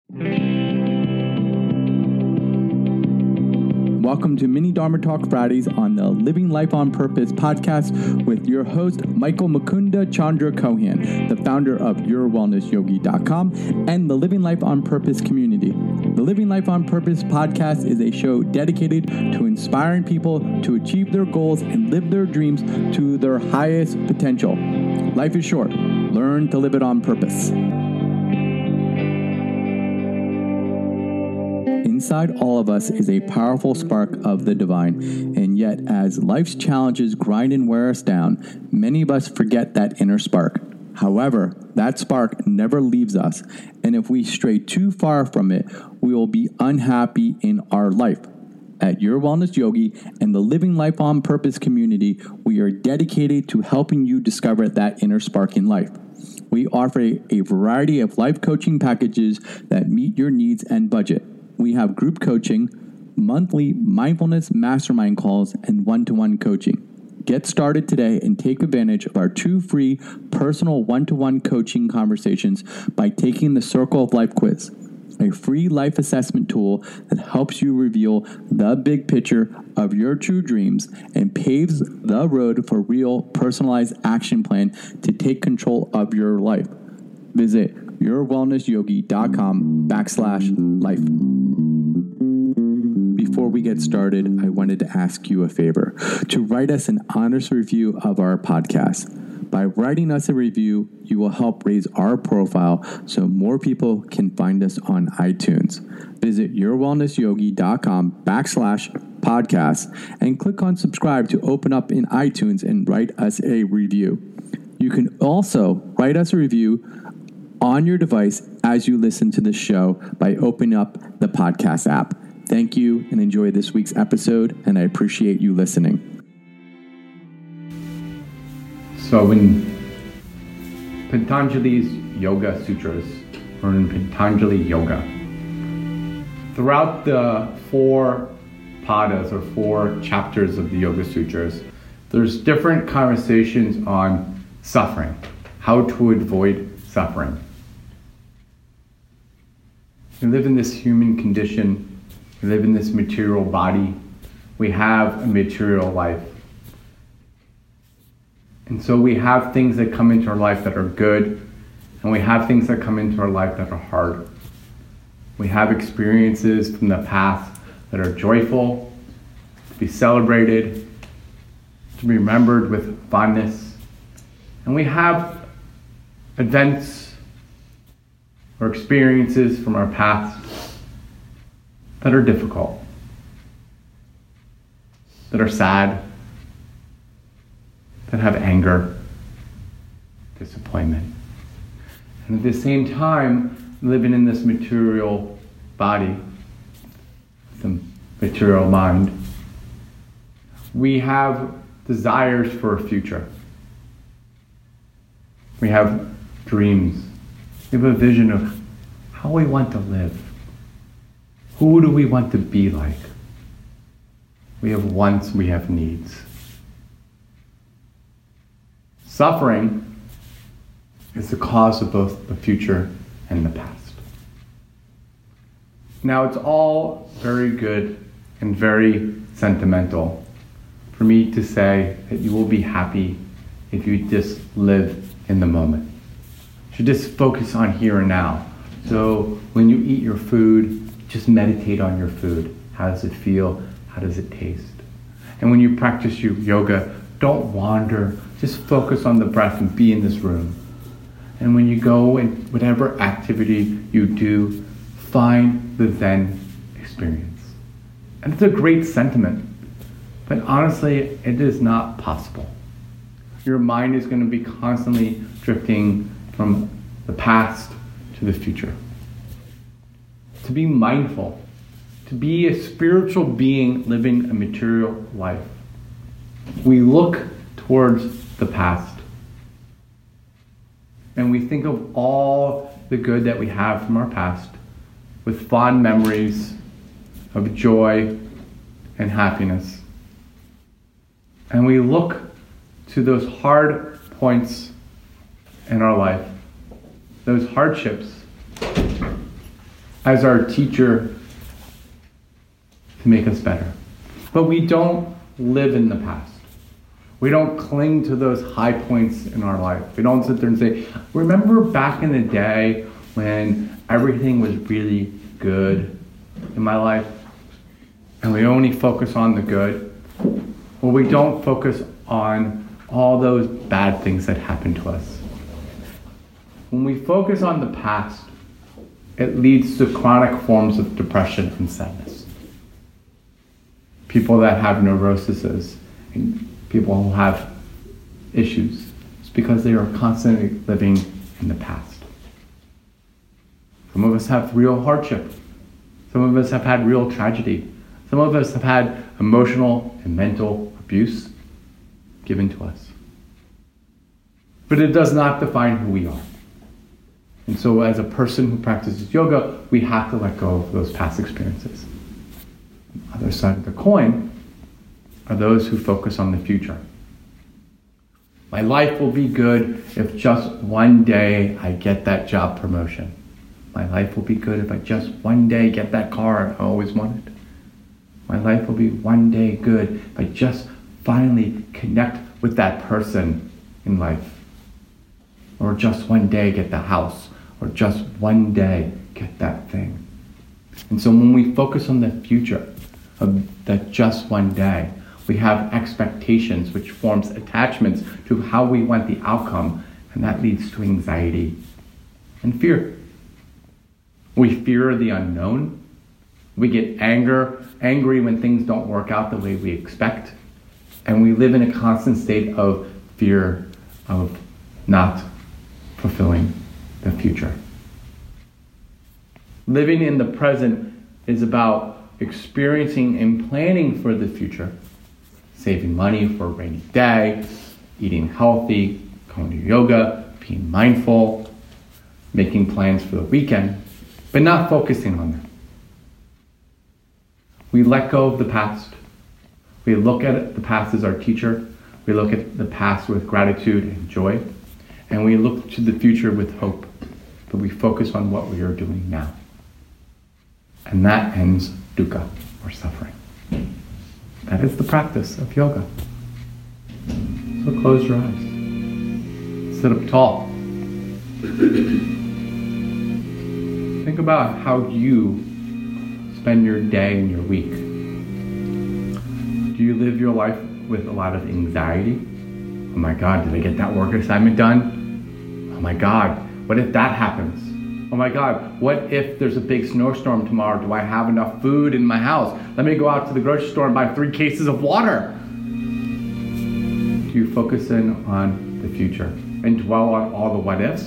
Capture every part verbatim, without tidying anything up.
Welcome to Mini Dharma Talk Fridays on the Living Life on Purpose podcast with your host, Michael Mukunda Chandra Kohan, the founder of your wellness yogi dot com and the Living Life on Purpose community. The Living Life on Purpose podcast is a show dedicated to inspiring people to achieve their goals and live their dreams to their highest potential. Life is short. Learn to live it on purpose. Inside all of us is a powerful spark of the divine, and yet as life's challenges grind and wear us down, many of us forget that inner spark. However, that spark never leaves us, and if we stray too far from it, we will be unhappy in our life. At Your Wellness Yogi and the Living Life on Purpose community, we are dedicated to helping you discover that inner spark in life. We offer a, a variety of life coaching packages that meet your needs and budget. We have group coaching, monthly mindfulness mastermind calls, and one-to-one coaching. Get started today and take advantage of our two free personal one-to-one coaching conversations by taking the Circle of Life quiz, a free life assessment tool that helps you reveal the big picture of your true dreams and paves the road for real personalized action plan to take control of your life. Visit your wellness yogi dot com backslash life. Before we get started, I wanted to ask you a favor, to write us an honest review of our podcast. By writing us a review, you will help raise our profile so more people can find us on iTunes. Visit your wellness yogi dot com backslash podcast and click on subscribe to open up in iTunes and write us a review. You can also write us a review on your device as you listen to the show by opening up the podcast app. Thank you and enjoy this week's episode, and I appreciate you listening. So in Patanjali's Yoga Sutras, or in Patanjali Yoga, throughout the four padas or four chapters of the Yoga Sutras, there's different conversations on suffering, how to avoid suffering. We live in this human condition. We live in this material body. We have a material life. And so we have things that come into our life that are good, and we have things that come into our life that are hard. We have experiences from the past that are joyful, to be celebrated, to be remembered with fondness. And we have events or experiences from our past that are difficult, that are sad, that have anger, disappointment. And at the same time, living in this material body, the material mind, we have desires for a future. We have dreams. We have a vision of how we want to live. Who do we want to be like? We have wants, we have needs. Suffering is the cause of both the future and the past. Now, it's all very good and very sentimental for me to say that you will be happy if you just live in the moment. You should just focus on here and now. So when you eat your food, just meditate on your food. How does it feel? How does it taste? And when you practice your yoga, don't wander. Just focus on the breath and be in this room. And when you go and whatever activity you do, find the Zen experience. And it's a great sentiment. But honestly, it is not possible. Your mind is going to be constantly drifting from the past to the future. To be mindful, to be a spiritual being living a material life, we look towards the past and we think of all the good that we have from our past with fond memories of joy and happiness. And we look to those hard points in our life, those hardships, as our teacher to make us better. But we don't live in the past. We don't cling to those high points in our life. We don't sit there and say, remember back in the day when everything was really good in my life? And we only focus on the good. Well, we don't focus on all those bad things that happened to us. When we focus on the past, it leads to chronic forms of depression and sadness. People that have neuroses and people who have issues, it's because they are constantly living in the past. Some of us have real hardship. Some of us have had real tragedy. Some of us have had emotional and mental abuse given to us. But it does not define who we are. And so as a person who practices yoga, we have to let go of those past experiences. On the other side of the coin are those who focus on the future. My life will be good if just one day I get that job promotion. My life will be good if I just one day get that car I always wanted. My life will be one day good if I just finally connect with that person in life. Or just one day get the house. Or just one day get that thing. And so when we focus on the future of that just one day, we have expectations which forms attachments to how we want the outcome, and that leads to anxiety and fear. We fear the unknown. We get anger, angry when things don't work out the way we expect. And we live in a constant state of fear of not fulfilling the future. Living in the present is about experiencing and planning for the future. Saving money for a rainy day, eating healthy, going to yoga, being mindful, making plans for the weekend, but not focusing on them. We let go of the past. We look at the past as our teacher. We look at the past with gratitude and joy. And we look to the future with hope. But we focus on what we are doing now. And that ends dukkha, or suffering. That is the practice of yoga. So close your eyes. Sit up tall. Think about how you spend your day and your week. Do you live your life with a lot of anxiety? Oh my God, did I get that work assignment done? Oh my God, what if that happens? Oh my God, what if there's a big snowstorm tomorrow? Do I have enough food in my house? Let me go out to the grocery store and buy three cases of water. Do you focus in on the future and dwell on all the what ifs?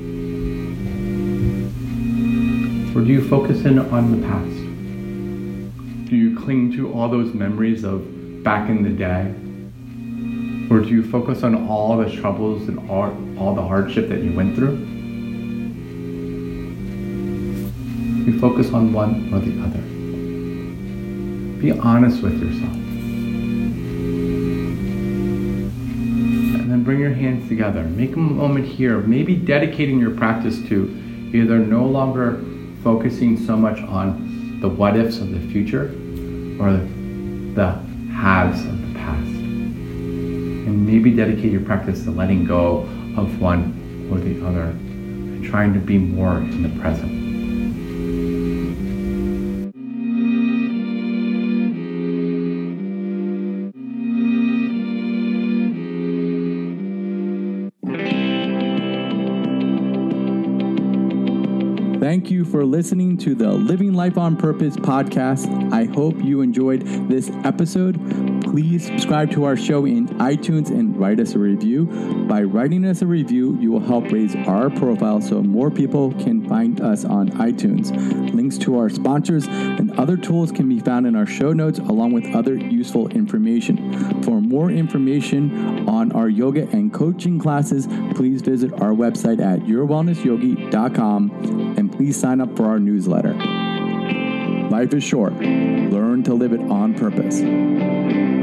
Or do you focus in on the past? Do you cling to all those memories of back in the day? Or do you focus on all the troubles and all, all the hardship that you went through? You focus on one or the other. Be honest with yourself. And then bring your hands together. Make a moment here, maybe dedicating your practice to either no longer focusing so much on the what ifs of the future or the haves of the past. And maybe dedicate your practice to letting go of one or the other and trying to be more in the present. Thank you for listening to the Living Life on Purpose podcast. I hope you enjoyed this episode. Please subscribe to our show in iTunes and write us a review. By writing us a review, you will help raise our profile so more people can find us on iTunes. Links to our sponsors and other tools can be found in our show notes along with other useful information. For more information on our yoga and coaching classes, please visit our website at your wellness yogi dot com and please sign up for our newsletter. Life is short. Learn to live it on purpose.